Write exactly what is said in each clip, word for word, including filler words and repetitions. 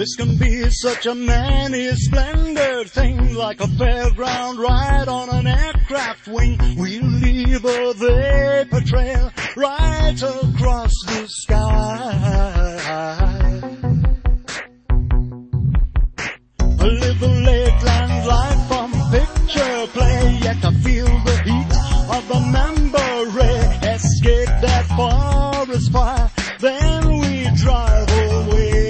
This can be such a many splendid thing, like a fairground ride on an aircraft wing. We'll leave a vapor trail right across the sky. Live the lakeland life from picture play, yet I feel the heat of the member ray. Escape that forest fire, then we drive away.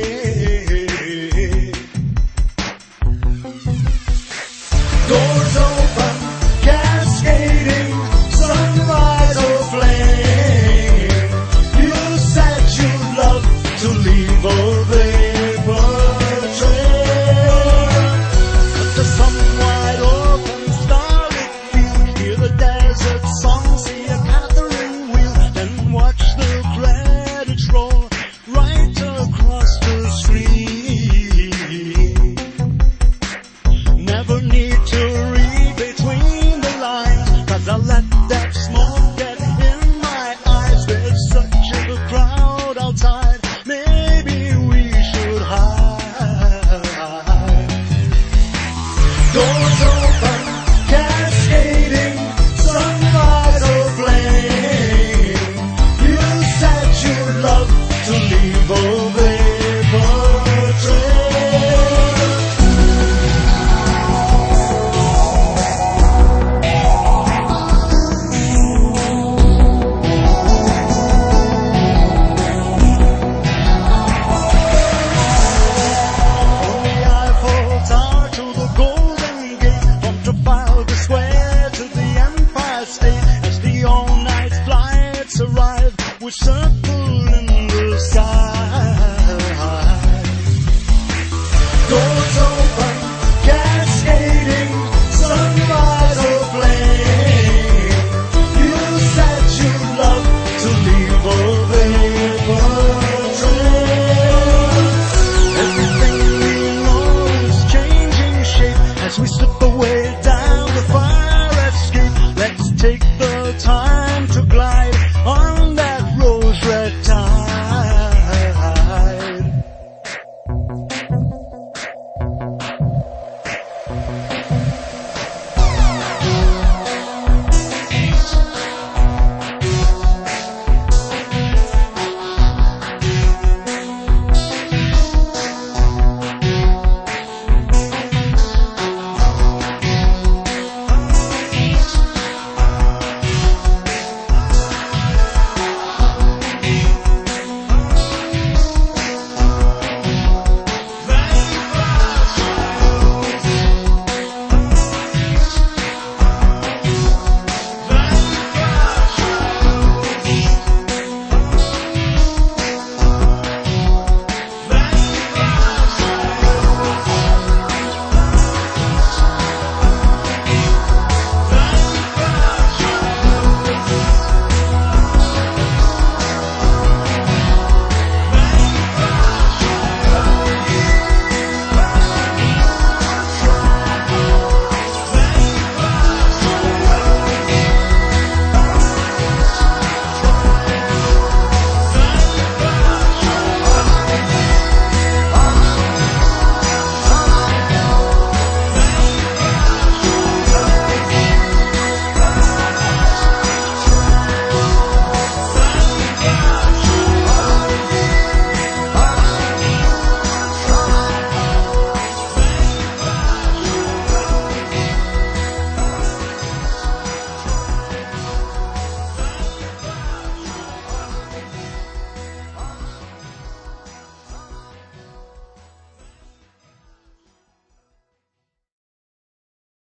Doors open, cascading, sunrise or flame. You said you'd love to leave a vapor trail, but the sun wide open, starlit field, hear the desert song, see a Catherine wheel, then watch the credits roll right across the screen. Never need to read between the lines, 'cause I let that smoke get in my eyes. There's such a good crowd outside, maybe we should hide. Doors open, cascading, sunrise or flame. You said you'd love to leave a vapor trail. From the Eiffel Tower to the Golden Gate, from Trafalgar Square to the Empire State, as the all-night flights arrive, we circle in the sky. Doors open.